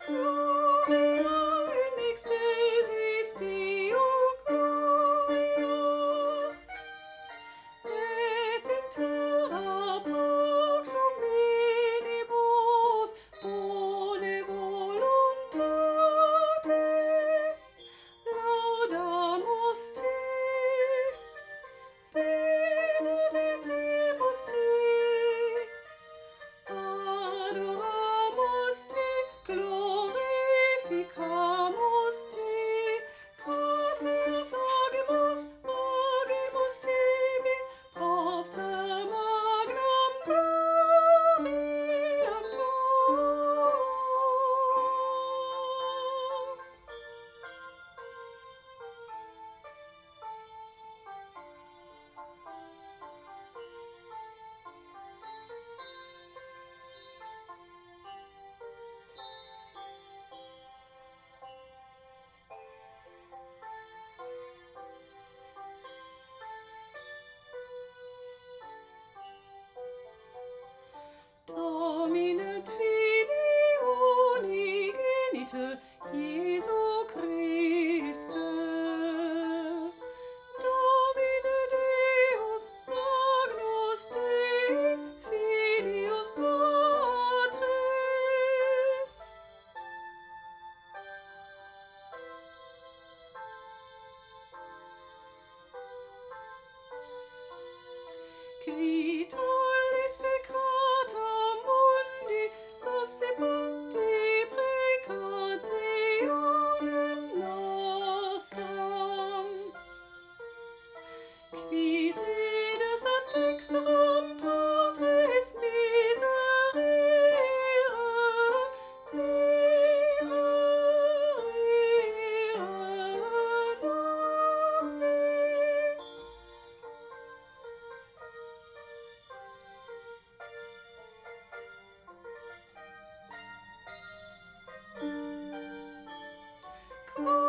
Gloria in excelsis Deo Gloria, et in terra pax hominibus bone voluntates laudamus te, benedictimus te, adoramus te, glorificamus te, gratias agimus tibi, propter magnam gloriam tuam. Domine Filii unigenite Iesu Christe, Domine Deus Agnus Dei Filius Patris, qui tollis peccata mundi, suscipati preccationem nostram, qui sedes ad dexteram Patris miserere nobis. Come